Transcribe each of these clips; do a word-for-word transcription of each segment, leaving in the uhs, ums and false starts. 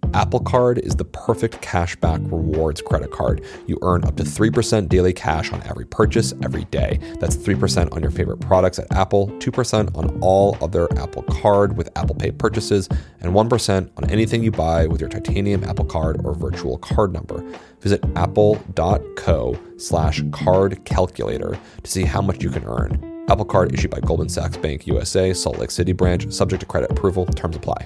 Apple Card is the perfect cashback rewards credit card. You earn up to three percent daily cash on every purchase every day. That's three percent on your favorite products at Apple, two percent on all other Apple Card with Apple Pay purchases, and one percent on anything you buy with your titanium Apple Card or virtual card number. Visit apple.co slash card calculator to see how much you can earn. Apple Card issued by Goldman Sachs Bank U S A, Salt Lake City branch, subject to credit approval. Terms apply.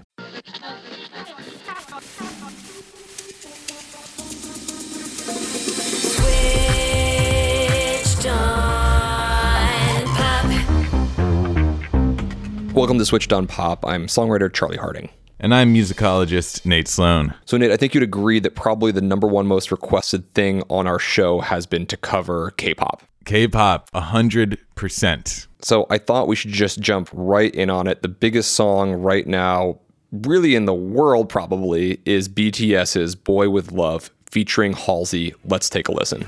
Welcome to Switched on Pop. I'm songwriter Charlie Harding. And I'm musicologist Nate Sloan. So Nate, I think you'd agree that probably the number one most requested thing on our show has been to cover K-pop. K-pop, one hundred percent. So I thought we should just jump right in on it. The biggest song right now, really in the world probably, is BTS's Boy With Love featuring Halsey. Let's take a listen.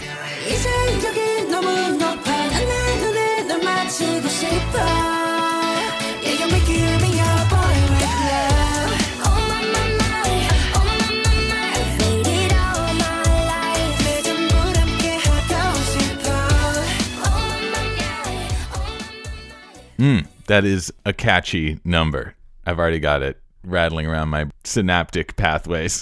Mm, that is a catchy number. I've already got it rattling around my synaptic pathways.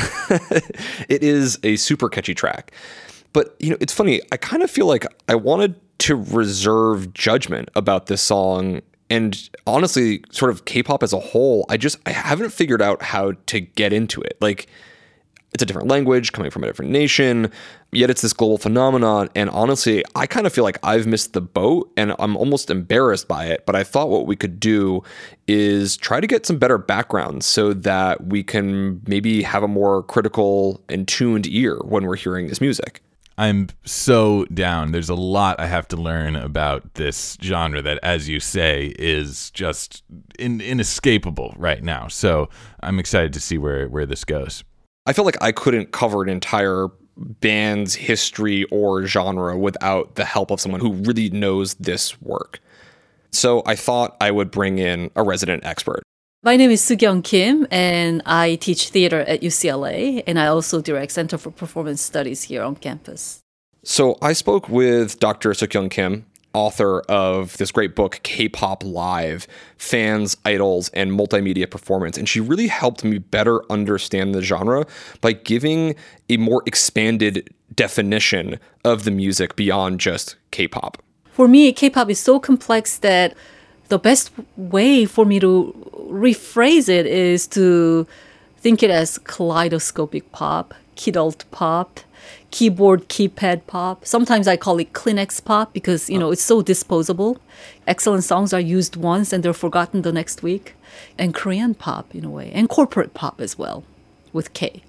It is a super catchy track. But, you know, it's funny. I kind of feel like I wanted to reserve judgment about this song. And honestly, sort of K-pop as a whole, I just I haven't figured out how to get into it. Like, it's a different language coming from a different nation, yet it's this global phenomenon. And honestly, I kind of feel like I've missed the boat and I'm almost embarrassed by it. But I thought what we could do is try to get some better background so that we can maybe have a more critical and tuned ear when we're hearing this music. I'm so down. There's a lot I have to learn about this genre that, as you say, is just in, inescapable right now. So I'm excited to see where, where this goes. I feel like I couldn't cover an entire band's history or genre without the help of someone who really knows this work. So I thought I would bring in a resident expert. My name is Soo-Kyung Kim, and I teach theater at U C L A, and I also direct Center for Performance Studies here on campus. So I spoke with Doctor Soo-Kyung Kim, author of this great book, K-Pop Live, Fans, Idols, and Multimedia Performance. And she really helped me better understand the genre by giving a more expanded definition of the music beyond just K-pop. For me, K-pop is so complex that the best way for me to rephrase it is to think it as kaleidoscopic pop, kidult pop, keyboard, keypad pop. Sometimes I call it Kleenex pop because, you know, it's so disposable. Excellent songs are used once and they're forgotten the next week. And Korean pop in a way. And corporate pop as well, with K.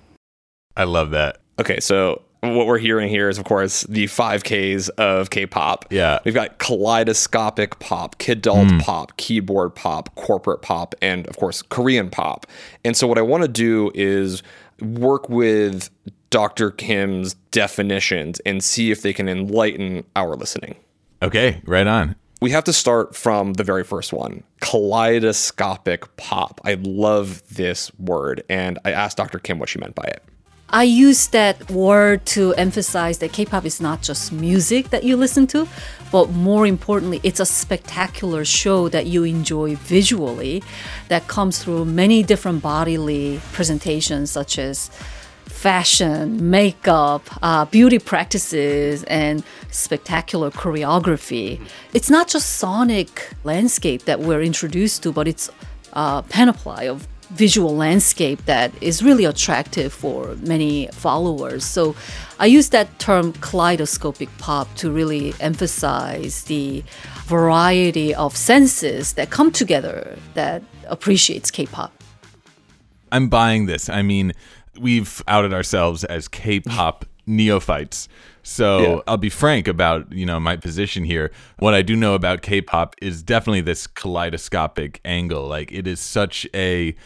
I love that. Okay, so what we're hearing here is, of course, the five Ks of K-pop. Yeah. We've got kaleidoscopic pop, kidult Mm. pop, keyboard pop, corporate pop, and, of course, Korean pop. And so what I want to do is work with Doctor Kim's definitions and see if they can enlighten our listening. Okay, right on. We have to start from the very first one, kaleidoscopic pop. I love this word, and I asked Doctor Kim what she meant by it. I use that word to emphasize that K-pop is not just music that you listen to, but more importantly, it's a spectacular show that you enjoy visually that comes through many different bodily presentations such as fashion, makeup, uh, beauty practices, and spectacular choreography. It's not just sonic landscape that we're introduced to, but it's a panoply of visual landscape that is really attractive for many followers. So I use that term kaleidoscopic pop to really emphasize the variety of senses that come together that appreciates K-pop. I'm buying this. I mean, we've outed ourselves as K-pop neophytes. So Yeah. I'll be frank about, you know, my position here. What I do know about K-pop is definitely this kaleidoscopic angle. Like, it is such a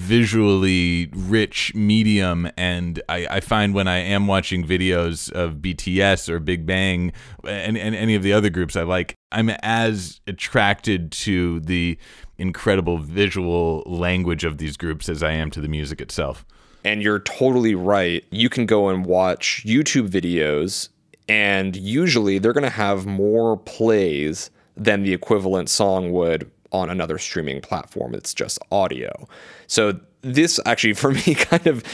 visually rich medium, and I, I find when I am watching videos of B T S or Big Bang and, and any of the other groups I like, I'm as attracted to the incredible visual language of these groups as I am to the music itself. And you're totally right. You can go and watch YouTube videos, and usually they're going to have more plays than the equivalent song would on another streaming platform. It's just audio. So this actually, for me, kind of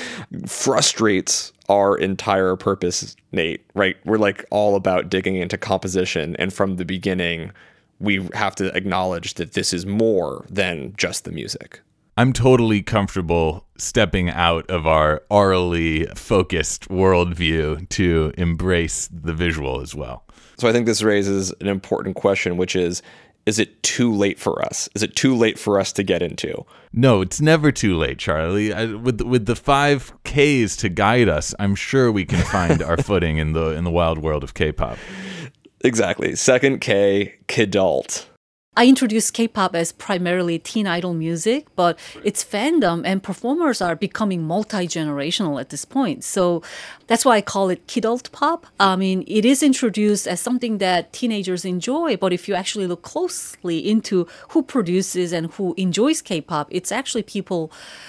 frustrates our entire purpose, Nate, right? We're like all about digging into composition. And from the beginning, we have to acknowledge that this is more than just the music. I'm totally comfortable stepping out of our orally focused worldview to embrace the visual as well. So I think this raises an important question, which is, is it too late for us? Is it too late for us to get into? No, it's never too late, Charlie. I, with with the five Ks to guide us, I'm sure we can find our footing in the in the wild world of K-pop. Exactly. Second K, Kidult. I introduced K-pop as primarily teen idol music, but its fandom and performers are becoming multi-generational at this point. So that's why I call it kidult pop. I mean, it is introduced as something that teenagers enjoy, but if you actually look closely into who produces and who enjoys K-pop, it's actually people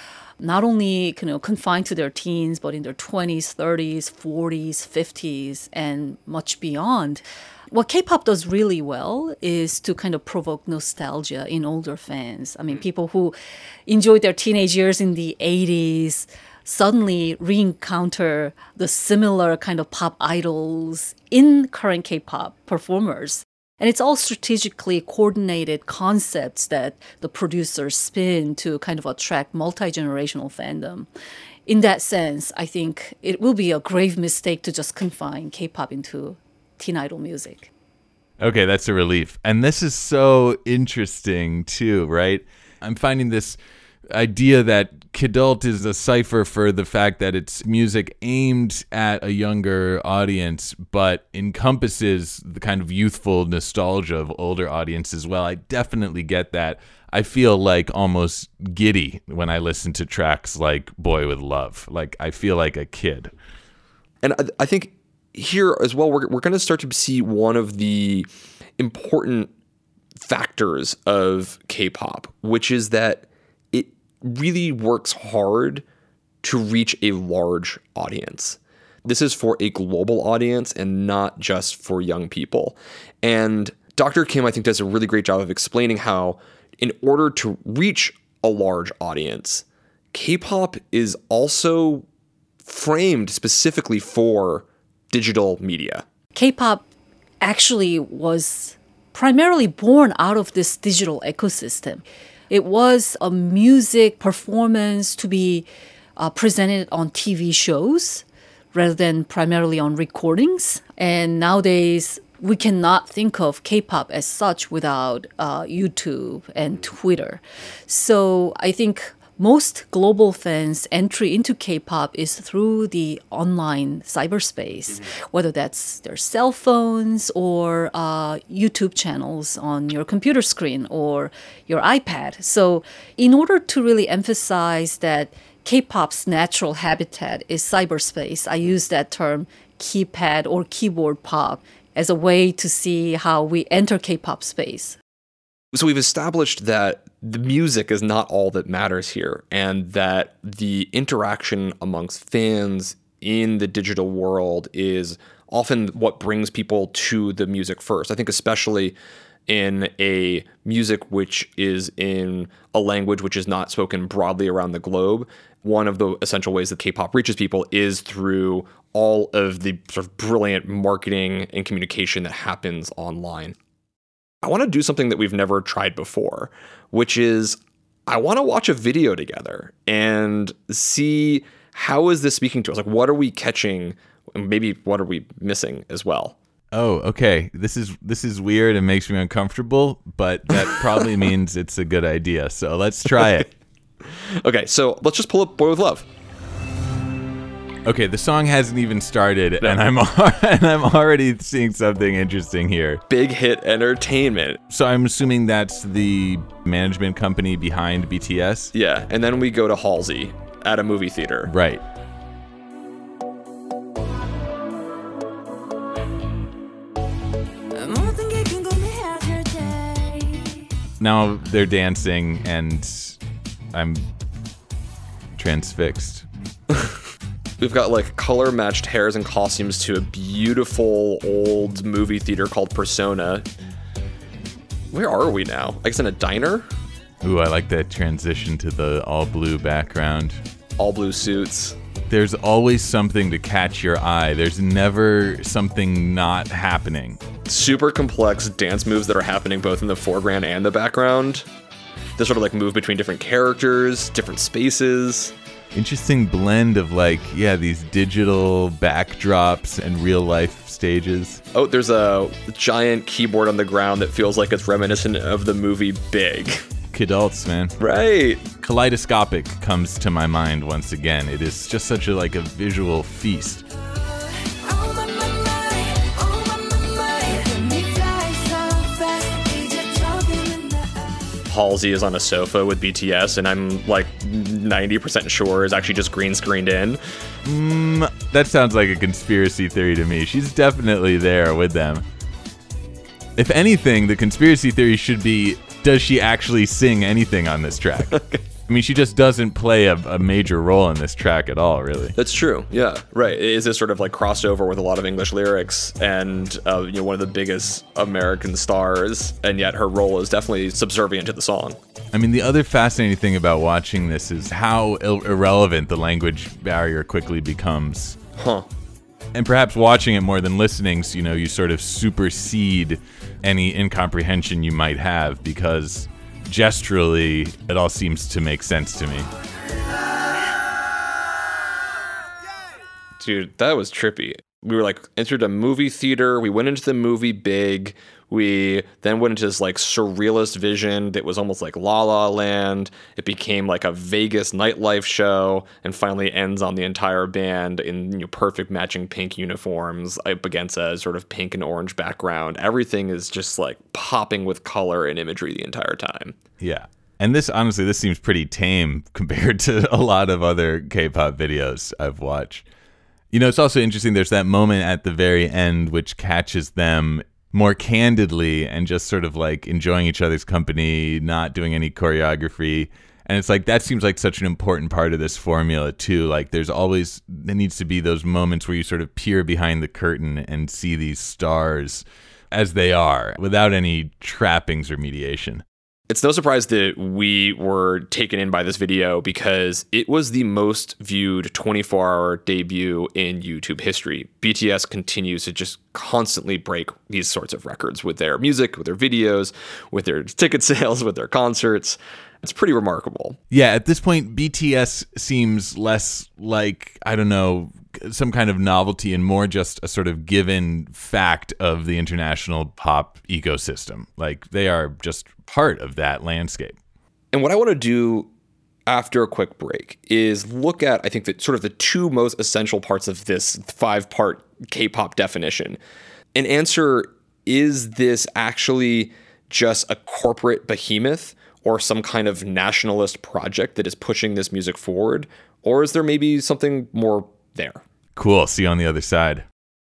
not only, you know, confined to their teens, but in their twenties, thirties, forties, fifties, and much beyond. What K-pop does really well is to kind of provoke nostalgia in older fans. I mean, people who enjoyed their teenage years in the eighties suddenly re-encounter the similar kind of pop idols in current K-pop performers. And it's all strategically coordinated concepts that the producers spin to kind of attract multi-generational fandom. In that sense, I think it will be a grave mistake to just confine K-pop into teen idol music. Okay, that's a relief. And this is so interesting too, right? I'm finding this idea that Kidult is a cipher for the fact that it's music aimed at a younger audience, but encompasses the kind of youthful nostalgia of older audience as well. I definitely get that. I feel like almost giddy when I listen to tracks like Boy With Love. Like, I feel like a kid. And I, I think here as well, we're, we're going to start to see one of the important factors of K-pop, which is that it really works hard to reach a large audience. This is for a global audience and not just for young people. And Doctor Kim, I think, does a really great job of explaining how, in order to reach a large audience, K-pop is also framed specifically for digital media. K-pop actually was primarily born out of this digital ecosystem. It was a music performance to be uh, presented on T V shows rather than primarily on recordings. And nowadays, we cannot think of K-pop as such without uh, YouTube and Twitter. So I think most global fans' entry into K-pop is through the online cyberspace, mm-hmm. whether that's their cell phones or uh, YouTube channels on your computer screen or your iPad. So in order to really emphasize that K-pop's natural habitat is cyberspace, I use that term keypad or keyboard pop as a way to see how we enter K-pop space. So we've established that the music is not all that matters here, and that the interaction amongst fans in the digital world is often what brings people to the music first. I think especially in a music which is in a language which is not spoken broadly around the globe, one of the essential ways that K-pop reaches people is through all of the sort of brilliant marketing and communication that happens online. I want to do something that we've never tried before, which is I want to watch a video together and see how is this speaking to us? Like, what are we catching? And maybe what are we missing as well? Oh, okay. This is this is weird and makes me uncomfortable, but that probably means it's a good idea. So let's try it. Okay, so let's just pull up Boy With Love. Okay, the song hasn't even started, no. and I'm and I'm already seeing something interesting here. Big Hit Entertainment. So I'm assuming that's the management company behind B T S? Yeah, and then we go to Halsey at a movie theater. Right. Now they're dancing, and I'm transfixed. We've got like color matched hairs and costumes to a beautiful old movie theater called Persona. Where are we now? I guess in a diner? Ooh, I like that transition to the all blue background. All blue suits. There's always something to catch your eye. There's never something not happening. Super complex dance moves that are happening both in the foreground and the background. They sort of like move between different characters, different spaces. Interesting blend of like, yeah, these digital backdrops and real life stages. Oh, there's a giant keyboard on the ground that feels like it's reminiscent of the movie Big. Kidults, man. Right. Kaleidoscopic comes to my mind once again. It is just such a like a visual feast. Halsey is on a sofa with B T S, and I'm like ninety percent sure is actually just green screened in. Mm, that sounds like a conspiracy theory to me. She's definitely there with them. If anything, the conspiracy theory should be, does she actually sing anything on this track? Okay. I mean, she just doesn't play a, a major role in this track at all, really. That's true, yeah, right. It is this sort of like crossover with a lot of English lyrics, and uh, you know, one of the biggest American stars, and yet her role is definitely subservient to the song. I mean, the other fascinating thing about watching this is how il- irrelevant the language barrier quickly becomes. Huh. And perhaps watching it more than listening, so, you know, you sort of supersede any incomprehension you might have, because gesturally, it all seems to make sense to me. Dude, that was trippy. We were like entered a movie theater. We went into the movie Big. We then went into this like surrealist vision that was almost like La La Land. It became like a Vegas nightlife show, and finally ends on the entire band in, you know, perfect matching pink uniforms up against a sort of pink and orange background. Everything is just like popping with color and imagery the entire time. Yeah. And this, honestly, this seems pretty tame compared to a lot of other K-pop videos I've watched. You know, it's also interesting, there's that moment at the very end which catches them more candidly and just sort of like enjoying each other's company, not doing any choreography. And it's like, that seems like such an important part of this formula too. Like there's always, there needs to be those moments where you sort of peer behind the curtain and see these stars as they are without any trappings or mediation. It's no surprise that we were taken in by this video because it was the most viewed twenty-four hour debut in YouTube history. B T S continues to just constantly break these sorts of records with their music, with their videos, with their ticket sales, with their concerts. It's pretty remarkable. Yeah, at this point, B T S seems less like, I don't know, some kind of novelty and more just a sort of given fact of the international pop ecosystem. Like they are just part of that landscape. And what I want to do after a quick break is look at, I think, that sort of the two most essential parts of this five-part K-pop definition and answer, is this actually just a corporate behemoth or some kind of nationalist project that is pushing this music forward? Or is there maybe something more there? Cool. See you on the other side.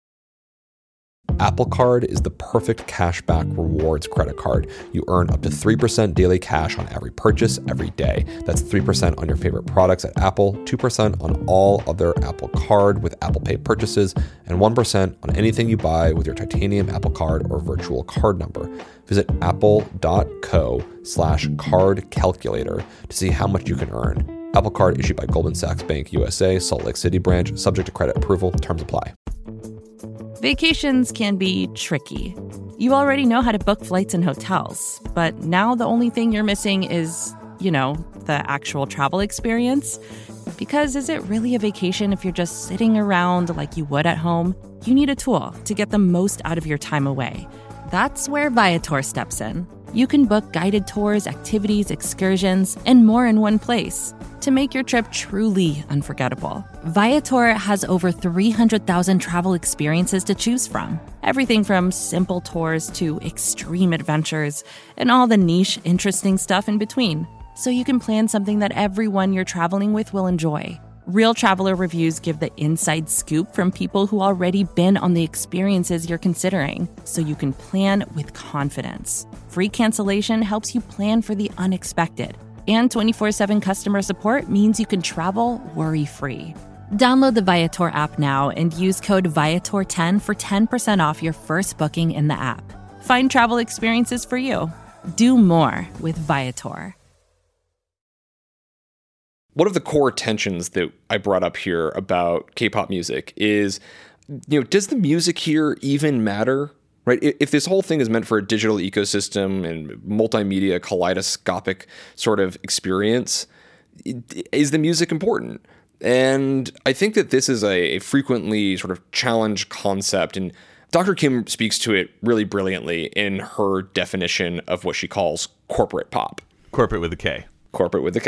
Apple Card is the perfect cashback rewards credit card. You earn up to three percent daily cash on every purchase every day. That's three percent on your favorite products at Apple, two percent on all other Apple Card with Apple Pay purchases, and one percent on anything you buy with your titanium Apple Card or virtual card number. Visit apple.co slash card calculator to see how much you can earn. Apple Card issued by Goldman Sachs Bank U S A, Salt Lake City branch, subject to credit approval. Terms apply. Vacations can be tricky. You already know how to book flights and hotels, but now the only thing you're missing is, you know, the actual travel experience. Because is it really a vacation if you're just sitting around like you would at home? You need a tool to get the most out of your time away. That's where Viator steps in. You can book guided tours, activities, excursions, and more in one place to make your trip truly unforgettable. Viator has over three hundred thousand travel experiences to choose from. Everything from simple tours to extreme adventures and all the niche, interesting stuff in between. So you can plan something that everyone you're traveling with will enjoy. Real traveler reviews give the inside scoop from people who already been on the experiences you're considering, so you can plan with confidence. Free cancellation helps you plan for the unexpected. And twenty-four seven customer support means you can travel worry-free. Download the Viator app now and use code Viator ten for ten percent off your first booking in the app. Find travel experiences for you. Do more with Viator. One of the core tensions that I brought up here about K-pop music is, you know, does the music here even matter? Right? If this whole thing is meant for a digital ecosystem and multimedia kaleidoscopic sort of experience, is the music important? And I think that this is a, a frequently sort of challenged concept, and Doctor Kim speaks to it really brilliantly in her definition of what she calls corporate pop. Corporate with a K. Corporate with a K.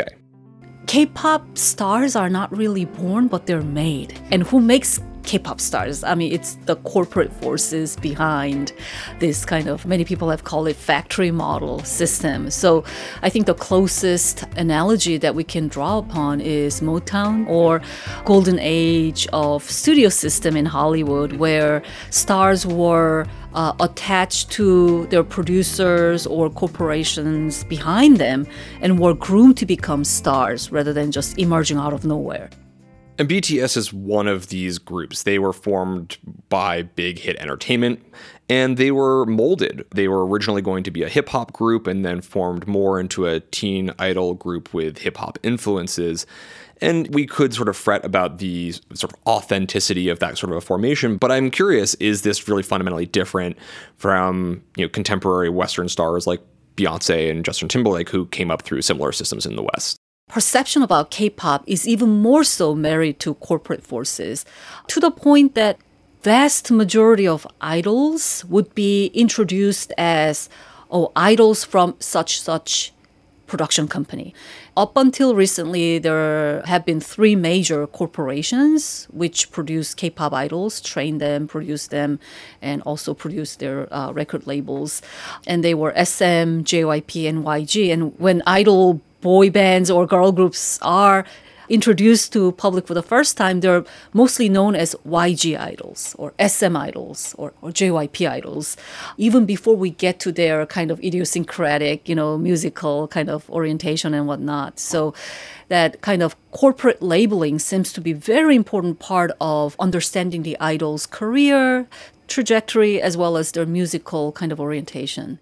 K-pop stars are not really born, but they're made. And who makes K-pop stars? I mean, it's the corporate forces behind this kind of, many people have called it factory model system. So I think the closest analogy that we can draw upon is Motown or golden age of studio system in Hollywood, where stars were Uh, attached to their producers or corporations behind them and were groomed to become stars rather than just emerging out of nowhere. And B T S is one of these groups. They were formed by Big Hit Entertainment, and they were molded. They were originally going to be a hip-hop group and then formed more into a teen idol group with hip-hop influences. And we could sort of fret about the sort of authenticity of that sort of a formation, but I'm curious, is this really fundamentally different from, you know, contemporary Western stars like Beyonce and Justin Timberlake, who came up through similar systems in the West? Perception about K-pop is even more so married to corporate forces, to the point that vast majority of idols would be introduced as, oh, idols from such such production company. Up until recently, there have been three major corporations which produce K-pop idols, train them, produce them, and also produce their uh, record labels. And they were S M, J Y P, and Y G. And when idol boy bands or girl groups are introduced to public for the first time, they're mostly known as Y G idols or S M idols or, or J Y P idols, even before we get to their kind of idiosyncratic, you know, musical kind of orientation and whatnot. So that kind of corporate labeling seems to be a very important part of understanding the idol's career trajectory as well as their musical kind of orientation.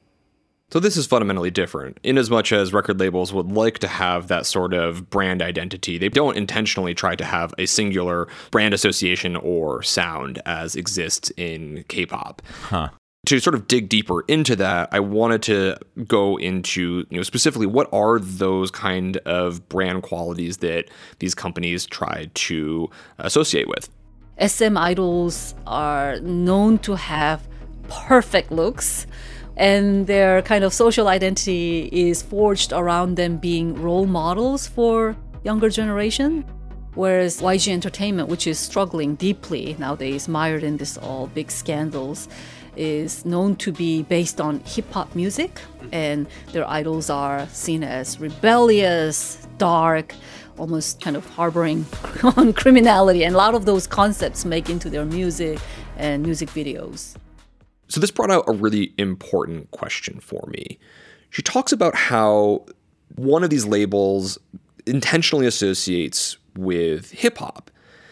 So this is fundamentally different, in as much as record labels would like to have that sort of brand identity. They don't intentionally try to have a singular brand association or sound as exists in K-pop. Huh. To sort of dig deeper into that, I wanted to go into, you know, specifically what are those kind of brand qualities that these companies try to associate with. S M idols are known to have perfect looks, and their kind of social identity is forged around them being role models for younger generation. Whereas Y G Entertainment, which is struggling deeply nowadays, mired in this all big scandals, is known to be based on hip-hop music, and their idols are seen as rebellious, dark, almost kind of harboring on criminality, and a lot of those concepts make into their music and music videos. So this brought out a really important question for me. She talks about how one of these labels intentionally associates with hip hop.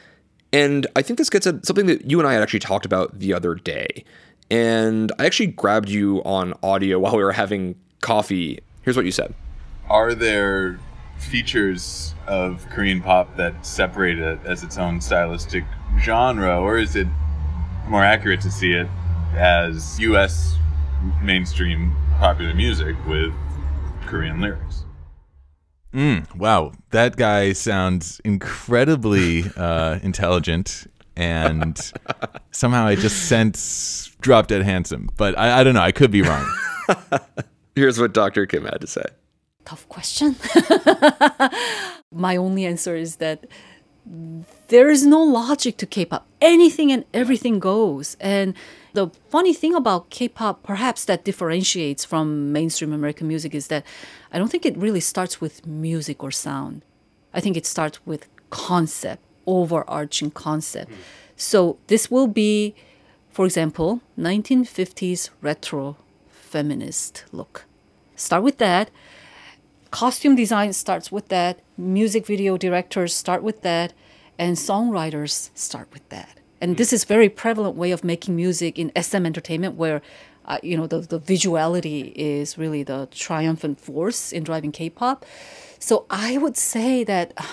And I think this gets at something that you and I had actually talked about the other day. And I actually grabbed you on audio while we were having coffee. Here's what you said. Are there features of Korean pop that separate it as its own stylistic genre, or is it more accurate to see it as U S mainstream popular music with Korean lyrics? Mm, wow, that guy sounds incredibly uh, intelligent, and somehow I just sense drop dead handsome. But I, I don't know, I could be wrong. Here's what Doctor Kim had to say. Tough question. My only answer is that there is no logic to K-pop. Anything and everything goes. And the funny thing about K-pop, perhaps that differentiates from mainstream American music, is that I don't think it really starts with music or sound. I think it starts with concept, overarching concept. Mm. So this will be, for example, nineteen fifties retro feminist look. Start with that. Costume design starts with that. Music video directors start with that. And songwriters start with that. And this is very prevalent way of making music in S M entertainment, where uh, you know the, the visuality is really the triumphant force in driving K-pop. So I would say that uh,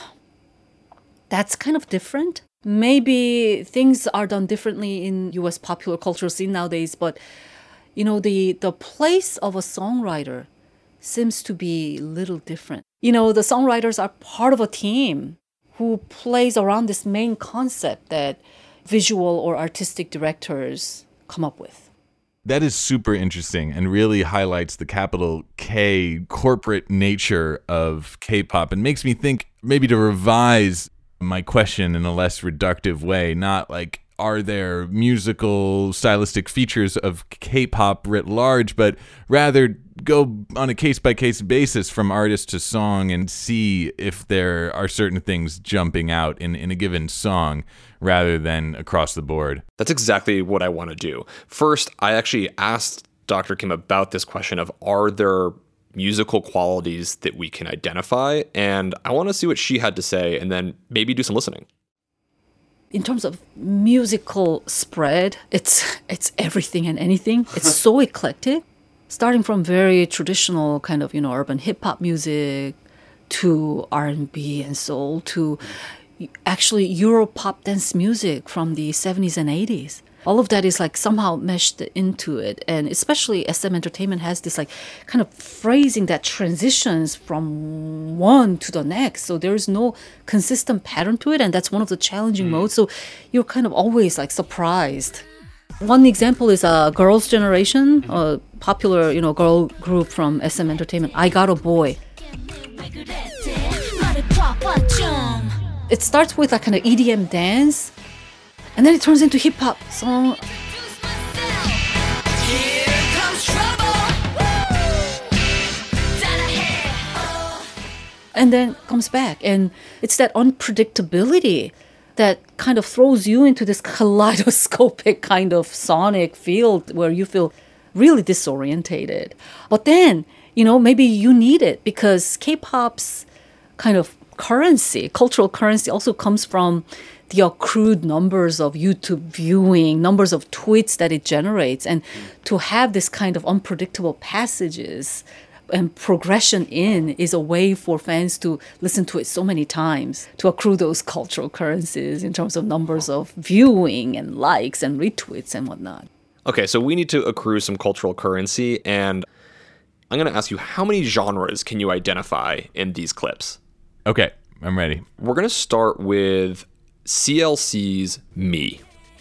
that's kind of different. Maybe things are done differently in U S popular cultural scene nowadays, but you know the the place of a songwriter seems to be a little different. You know, the songwriters are part of a team who plays around this main concept that visual or artistic directors come up with. That is super interesting and really highlights the capital K corporate nature of K-pop and makes me think maybe to revise my question in a less reductive way, not like are there musical stylistic features of K-pop writ large, but rather go on a case-by-case basis from artist to song and see if there are certain things jumping out in, in a given song rather than across the board. That's exactly what I want to do. First, I actually asked Doctor Kim about this question of are there musical qualities that we can identify? And I want to see what she had to say and then maybe do some listening. In terms of musical spread, it's it's everything and anything. It's so eclectic, starting from very traditional kind of, you know, urban hip hop music to R and B and soul to actually Euro pop dance music from the seventies and eighties. All of that is like somehow meshed into it. And especially S M Entertainment has this like kind of phrasing that transitions from one to the next. So there is no consistent pattern to it. And that's one of the challenging mm. modes. So you're kind of always like surprised. One example is uh, Girls' Generation, a popular, you know, girl group from S M Entertainment. I Got a Boy. It starts with a kind of E D M dance. And then it turns into hip hop song. And then comes back. And it's that unpredictability that kind of throws you into this kaleidoscopic kind of sonic field where you feel really disorientated. But then, you know, maybe you need it because K-pop's kind of currency, cultural currency also comes from the accrued numbers of YouTube viewing, numbers of tweets that it generates. And to have this kind of unpredictable passages and progression in is a way for fans to listen to it so many times, to accrue those cultural currencies in terms of numbers of viewing and likes and retweets and whatnot. Okay, so we need to accrue some cultural currency. And I'm going to ask you, how many genres can you identify in these clips? Okay, I'm ready. We're going to start with C L C's Me.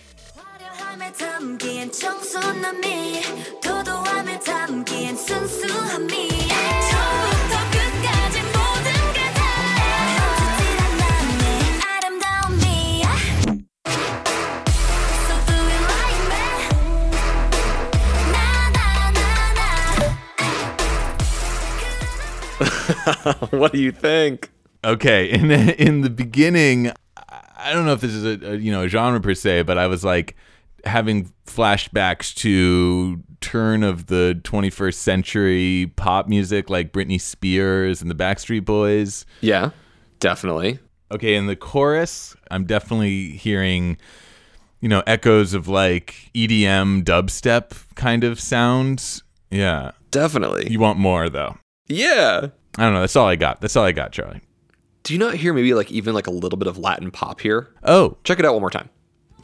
What do you think? Okay, in in the beginning, I don't know if this is a, a you know a genre per se, but I was like having flashbacks to turn of the twenty-first century pop music, like Britney Spears and the Backstreet Boys. Yeah, definitely. Okay, in the chorus, I'm definitely hearing, you know, echoes of like E D M dubstep kind of sounds. Yeah, definitely. You want more though? Yeah. I don't know. That's all I got. That's all I got, Charlie. Do you not hear maybe like even like a little bit of Latin pop here? Oh. Check it out one more time.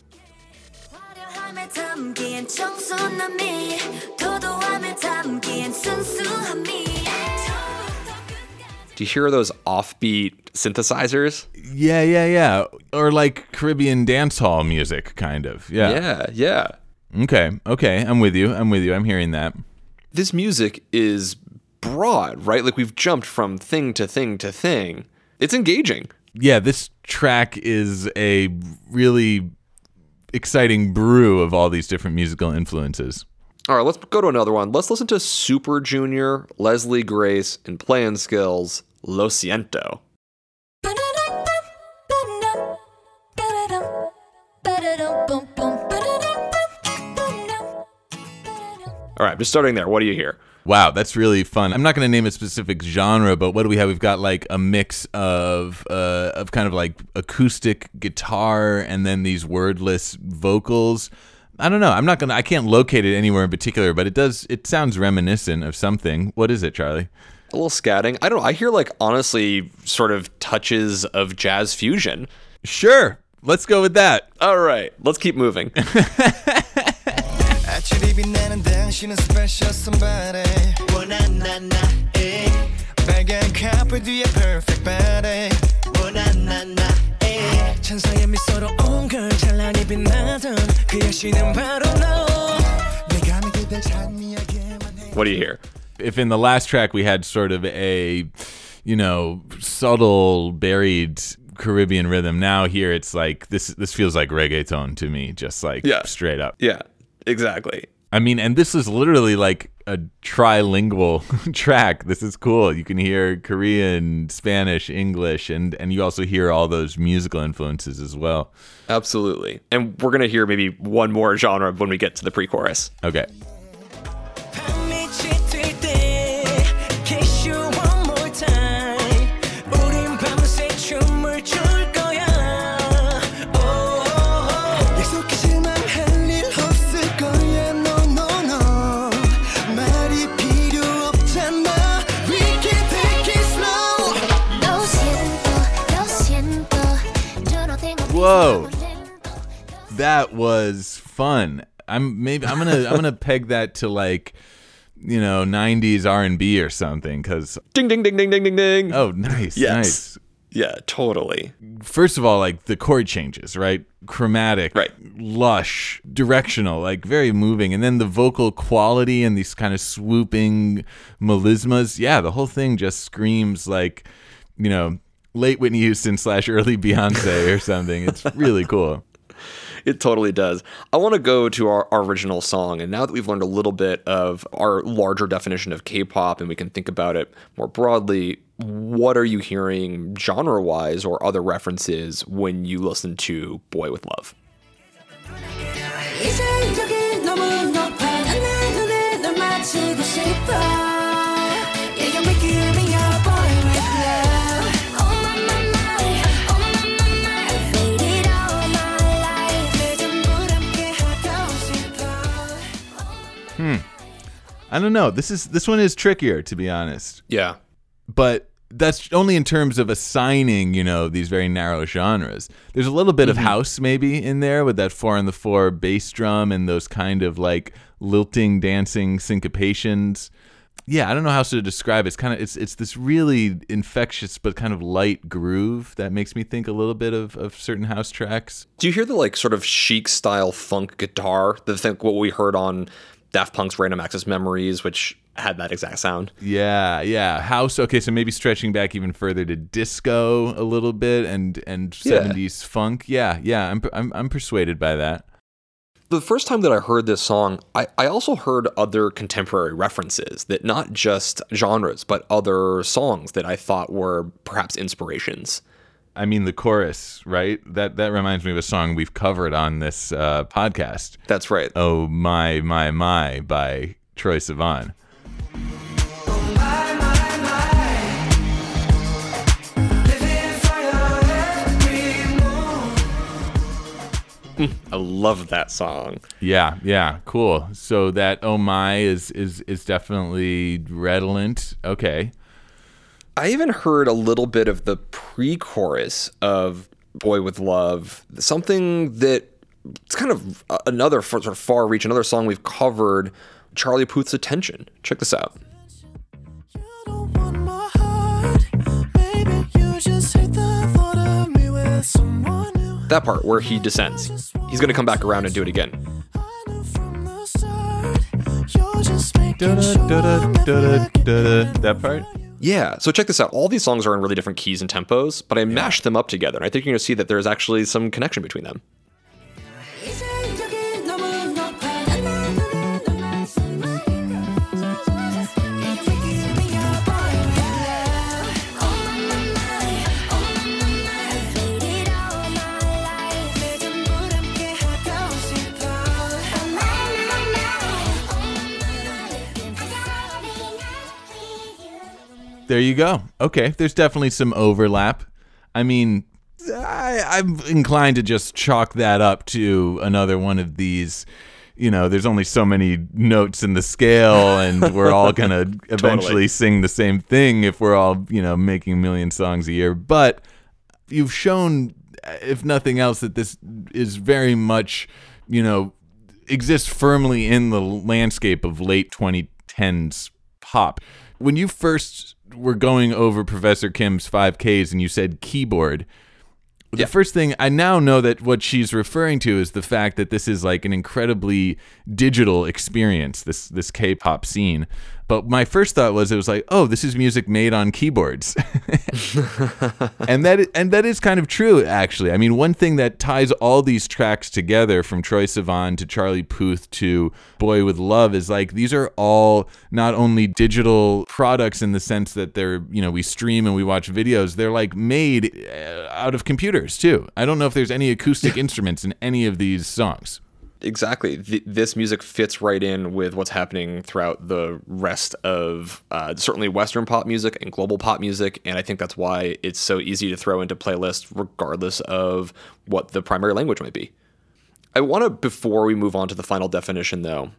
Do you hear those offbeat synthesizers? Yeah, yeah, yeah. Or like Caribbean dance hall music, kind of. Yeah. Yeah, yeah. Okay, okay. I'm with you. I'm with you. I'm hearing that. This music is broad, right? Like we've jumped from thing to thing to thing. It's engaging. Yeah, this track is a really exciting brew of all these different musical influences. All right, let's go to another one. Let's listen to Super Junior, Leslie Grace, and Playing Skills, Lo Siento. All right, just starting there. What do you hear? Wow, that's really fun. I'm not going to name a specific genre, but what do we have? We've got like a mix of uh, of kind of like acoustic guitar and then these wordless vocals. I don't know. I'm not gonna. I can't locate it anywhere in particular, but it does. It sounds reminiscent of something. What is it, Charlie? A little scatting. I don't know. I hear like honestly sort of touches of jazz fusion. Sure, let's go with that. All right, let's keep moving. What do you hear? If in the last track we had sort of a, you know, subtle buried Caribbean rhythm, now here it's like this this feels like reggaeton to me, just like yeah. straight up. Yeah, exactly. I mean, and this is literally like a trilingual track. This is cool. You can hear Korean, Spanish, English, and, and you also hear all those musical influences as well. Absolutely. And we're going to hear maybe one more genre when we get to the pre-chorus. Okay. Whoa, that was fun. I'm maybe I'm gonna I'm gonna peg that to like, you know, nineties R and B or something. Cause ding ding ding ding ding ding ding. Oh, nice, yes. nice. Yeah, totally. First of all, like the chord changes, right? Chromatic, right? Lush, directional, like very moving, and then the vocal quality and these kind of swooping melismas. Yeah, the whole thing just screams like, you know, late Whitney Houston slash early Beyonce or something. It's really cool. It totally does. I want to go to our, our original song. And now that we've learned a little bit of our larger definition of K-pop and we can think about it more broadly, what are you hearing genre-wise or other references when you listen to Boy With Love? Hmm. I don't know. This is this one is trickier, to be honest. Yeah. But that's only in terms of assigning, you know, these very narrow genres. There's a little bit mm-hmm. of house maybe in there with that four on the four bass drum and those kind of like lilting, dancing syncopations. Yeah, I don't know how to describe it. It's kind of it's it's this really infectious but kind of light groove that makes me think a little bit of, of certain house tracks. Do you hear the like sort of Chic style funk guitar? The thing what we heard on Daft Punk's Random Access Memories, which had that exact sound. Yeah, yeah. House, okay, so maybe stretching back even further to disco a little bit and and yeah. seventies funk. Yeah, yeah, I'm I'm I'm persuaded by that. The first time that I heard this song, I, I also heard other contemporary references that not just genres, but other songs that I thought were perhaps inspirations. I mean, the chorus, right? That that reminds me of a song we've covered on this uh, podcast. That's right. Oh, My, My, My by Troye Sivan. Oh, my, my, my. Living for your every move. I love that song. Yeah, yeah, cool. So that Oh My is is is definitely redolent. Okay. I even heard a little bit of the pre-chorus of Boy With Love, something that it's kind of another sort of far reach, another song we've covered, Charlie Puth's Attention. Check this out. That part where he descends. He's going to come back around and do it again. You're just making That part? Yeah, so check this out. All these songs are in really different keys and tempos, but I mashed them up together, and I think you're going to see that there's actually some connection between them. There you go. Okay, there's definitely some overlap. I mean, I, I'm inclined to just chalk that up to another one of these, you know, there's only so many notes in the scale, and we're all going to eventually Totally. sing the same thing if we're all, you know, making a million songs a year. But you've shown, if nothing else, that this is very much, you know, exists firmly in the landscape of late twenty tens pop. When you first were going over Professor Kim's five Ks and you said keyboard, the Yeah. first thing I now know that what she's referring to is the fact that this is like an incredibly digital experience, this this K-pop scene. But my first thought was, it was like, oh, this is music made on keyboards. and that and that is kind of true, actually. I mean, one thing that ties all these tracks together, from Troye Sivan to Charlie Puth to Boy With Love, is like these are all not only digital products in the sense that they're, you know, we stream and we watch videos, they're like made uh, out of computers too. I don't know if there's any acoustic instruments in any of these songs. Exactly. Th- this music fits right in with what's happening throughout the rest of uh, certainly Western pop music and global pop music, and I think that's why it's so easy to throw into playlists regardless of what the primary language might be. I want to, before we move on to the final definition though,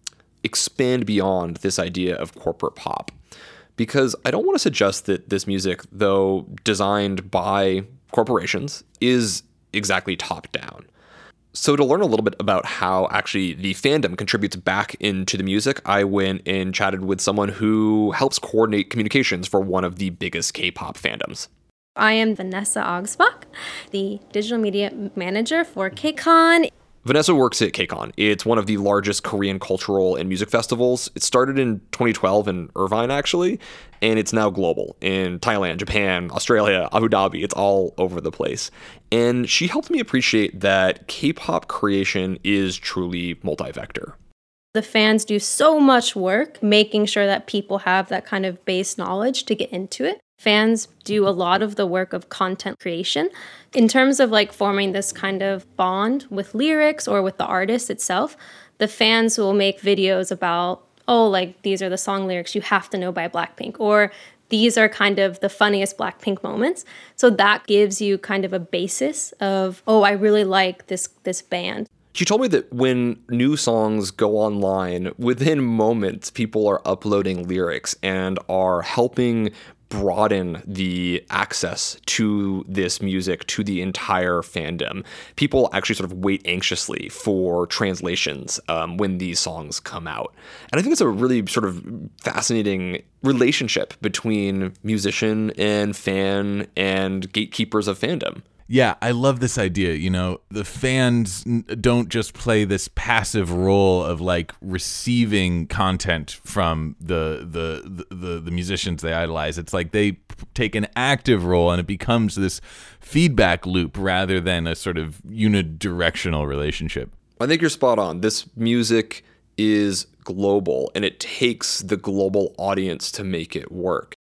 expand beyond this idea of corporate pop, because I don't want to suggest that this music, though designed by corporations, is exactly top down. So to learn a little bit about how actually the fandom contributes back into the music, I went and chatted with someone who helps coordinate communications for one of the biggest K-pop fandoms. I am Vanessa Augsbach, the digital media manager for KCON. Vanessa works at KCON. It's one of the largest Korean cultural and music festivals. It started in twenty twelve in Irvine, actually, and it's now global in Thailand, Japan, Australia, Abu Dhabi. It's all over the place. And she helped me appreciate that K-pop creation is truly multi-vector. The fans do so much work making sure that people have that kind of base knowledge to get into it. Fans do a lot of the work of content creation. In terms of like forming this kind of bond with lyrics or with the artist itself, the fans will make videos about, oh, like these are the song lyrics you have to know by Blackpink, or these are kind of the funniest Blackpink moments. So that gives you kind of a basis of, oh, I really like this this band. She told me that when new songs go online, within moments, people are uploading lyrics and are helping broaden the access to this music to the entire fandom. People actually sort of wait anxiously for translations um, when these songs come out. And I think it's a really sort of fascinating relationship between musician and fan and gatekeepers of fandom. Yeah, I love this idea. You know, the fans n- don't just play this passive role of like receiving content from the the the, the, the musicians they idolize. It's like they p- take an active role, and it becomes this feedback loop rather than a sort of unidirectional relationship. I think you're spot on. This music is global, and it takes the global audience to make it work.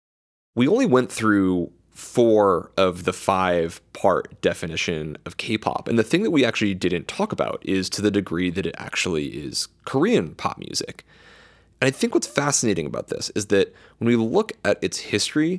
We only went through four of the five part definition of K-pop. And the thing that we actually didn't talk about is to the degree that it actually is Korean pop music. And I think what's fascinating about this is that when we look at its history,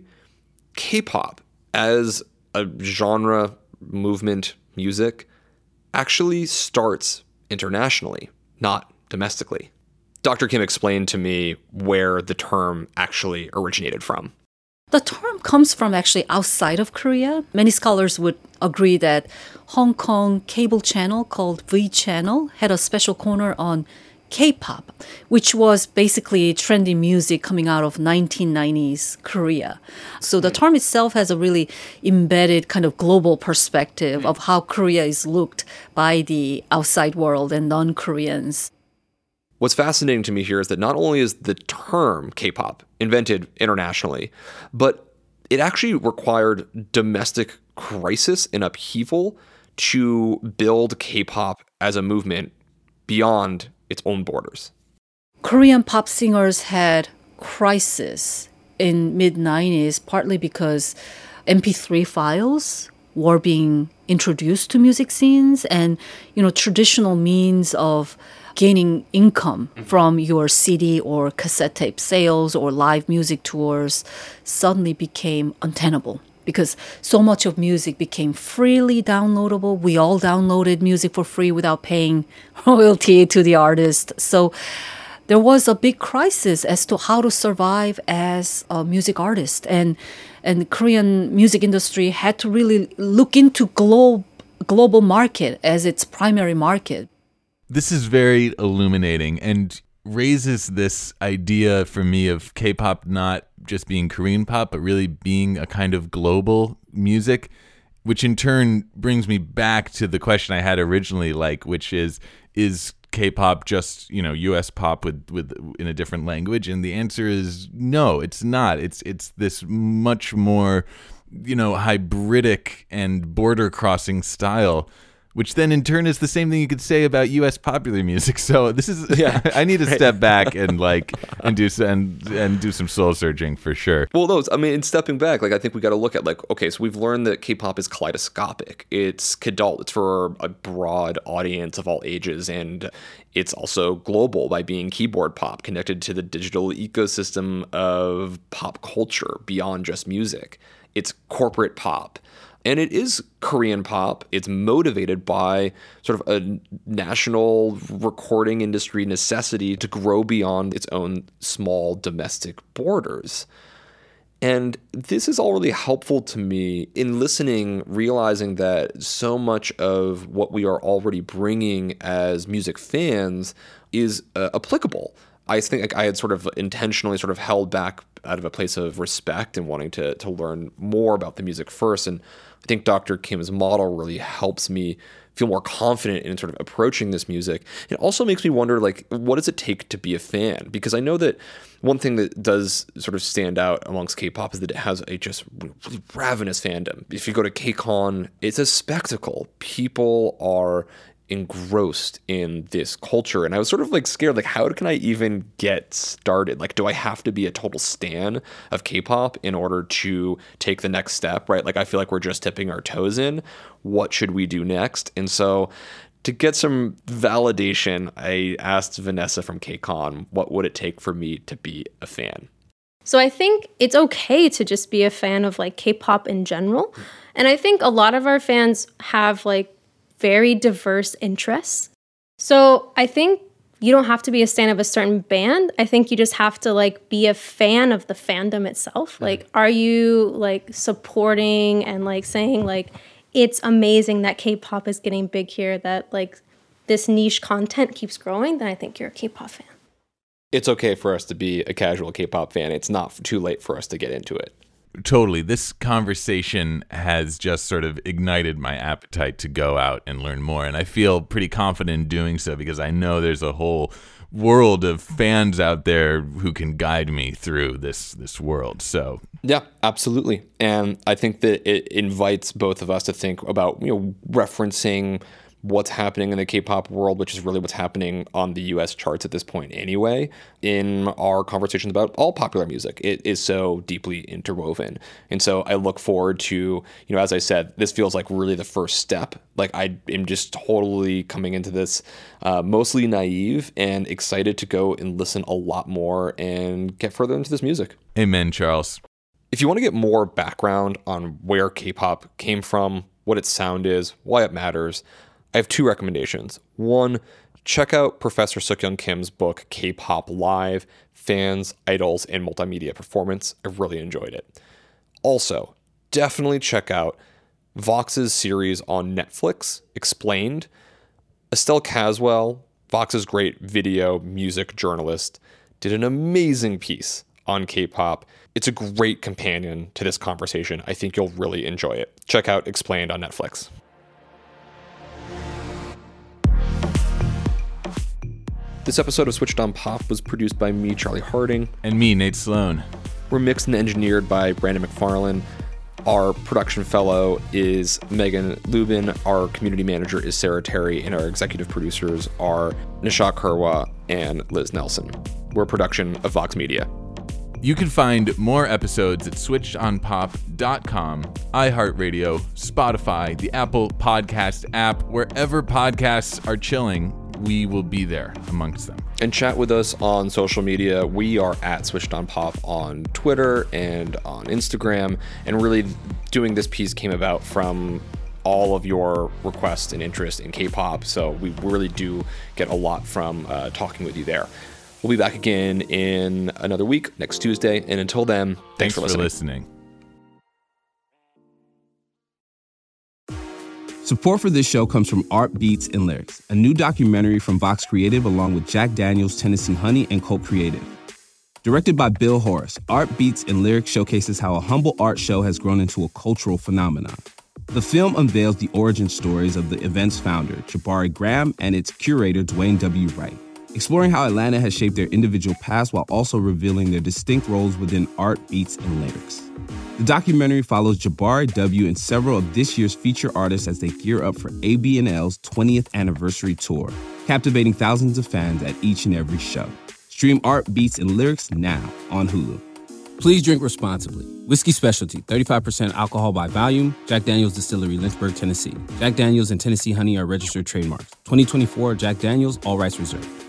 K-pop as a genre, movement, music actually starts internationally, not domestically. Doctor Kim explained to me where the term actually originated from. The term comes from actually outside of Korea. Many scholars would agree that Hong Kong cable channel called V Channel had a special corner on K-pop, which was basically trendy music coming out of nineteen nineties Korea. So the term itself has a really embedded kind of global perspective of how Korea is looked by the outside world and non-Koreans. What's fascinating to me here is that not only is the term K-pop invented internationally, but it actually required domestic crisis and upheaval to build K-pop as a movement beyond its own borders. Korean pop singers had crisis in mid nineties, partly because M P three files were being introduced to music scenes, and you know traditional means of gaining income from your C D or cassette tape sales or live music tours suddenly became untenable because so much of music became freely downloadable. We all downloaded music for free without paying royalty to the artist. So there was a big crisis as to how to survive as a music artist. And and the Korean music industry had to really look into glo- global market as its primary market. This is very illuminating and raises this idea for me of K-pop not just being Korean pop, but really being a kind of global music, which in turn brings me back to the question I had originally, like, which is, is K-pop just, you know, U S pop with, with in a different language? And the answer is no, it's not. It's it's this much more, you know, hybridic and border crossing style, which then in turn is the same thing you could say about U S popular music. So this is, yeah, I need to step back and like and do and and do some soul searching for sure. Well, no, I mean, in stepping back, like I think we got to look at like, okay, so we've learned that K-pop is kaleidoscopic. It's kidult. It's for a broad audience of all ages, and it's also global by being keyboard pop, connected to the digital ecosystem of pop culture beyond just music. It's corporate pop. And it is Korean pop. It's motivated by sort of a national recording industry necessity to grow beyond its own small domestic borders. And this is all really helpful to me in listening, realizing that so much of what we are already bringing as music fans is uh, applicable. I think I had sort of intentionally sort of held back out of a place of respect and wanting to to learn more about the music first. And I think Doctor Kim's model really helps me feel more confident in sort of approaching this music. It also makes me wonder, like, what does it take to be a fan? Because I know that one thing that does sort of stand out amongst K-pop is that it has a just really ravenous fandom. If you go to KCON, it's a spectacle. People are engrossed in this culture, and I was sort of like scared, like, how can I even get started? Like, do I have to be a total stan of K-pop in order to take the next step, right? Like, I feel like we're just tipping our toes in. What should we do next? And so to get some validation, I asked Vanessa from KCON, what would it take for me to be a fan? So I think it's okay to just be a fan of like K-pop in general. And I think a lot of our fans have like very diverse interests. So I think you don't have to be a stan of a certain band. I think you just have to like be a fan of the fandom itself. Mm-hmm. Like, are you like supporting and like saying like, it's amazing that K-pop is getting big here, that like this niche content keeps growing, then I think you're a K-pop fan. It's okay for us to be a casual K-pop fan. It's not too late for us to get into it. Totally. This conversation has just sort of ignited my appetite to go out and learn more. And I feel pretty confident in doing so because I know there's a whole world of fans out there who can guide me through this this world. So yeah, absolutely. And I think that it invites both of us to think about, you know, referencing what's happening in the K-pop world, which is really what's happening on the U S charts at this point anyway, in our conversations about all popular music. It is so deeply interwoven. And so I look forward to, you know, as I said, this feels like really the first step. Like I am just totally coming into this uh, mostly naive and excited to go and listen a lot more and get further into this music. Amen, Charles. If you want to get more background on where K-pop came from, what its sound is, why it matters, I have two recommendations. One, check out Professor Sukyoung Kim's book, K-Pop Live, Fans, Idols, and Multimedia Performance. I really enjoyed it. Also, definitely check out Vox's series on Netflix, Explained. Estelle Caswell, Vox's great video music journalist, did an amazing piece on K-pop. It's a great companion to this conversation. I think you'll really enjoy it. Check out Explained on Netflix. This episode of Switched on Pop was produced by me, Charlie Harding. And me, Nate Sloan. We're mixed and engineered by Brandon McFarlane. Our production fellow is Megan Lubin. Our community manager is Sarah Terry. And our executive producers are Nishat Kurwa and Liz Nelson. We're a production of Vox Media. You can find more episodes at switched on pop dot com, iHeartRadio, Spotify, the Apple Podcast app, wherever podcasts are chilling. We will be there amongst them. And chat with us on social media. We are at Switched on Pop on Twitter and on Instagram. And really doing this piece came about from all of your requests and interest in K-pop. So we really do get a lot from uh, talking with you there. We'll be back again in another week, next Tuesday. And until then, thanks, thanks for listening. For listening. Support for this show comes from Art Beats and Lyrics, a new documentary from Vox Creative along with Jack Daniels, Tennessee Honey, and Cult Creative. Directed by Bill Horace, Art Beats and Lyrics showcases how a humble art show has grown into a cultural phenomenon. The film unveils the origin stories of the event's founder, Jabari Graham, and its curator, Dwayne W. Wright, exploring how Atlanta has shaped their individual paths while also revealing their distinct roles within Art Beats and Lyrics. The documentary follows Jabari W. and several of this year's feature artists as they gear up for A B N L's twentieth anniversary tour, captivating thousands of fans at each and every show. Stream Art Beats and Lyrics now on Hulu. Please drink responsibly. Whiskey Specialty, thirty-five percent alcohol by volume. Jack Daniels Distillery, Lynchburg, Tennessee. Jack Daniels and Tennessee Honey are registered trademarks. twenty twenty-four Jack Daniels, all rights reserved.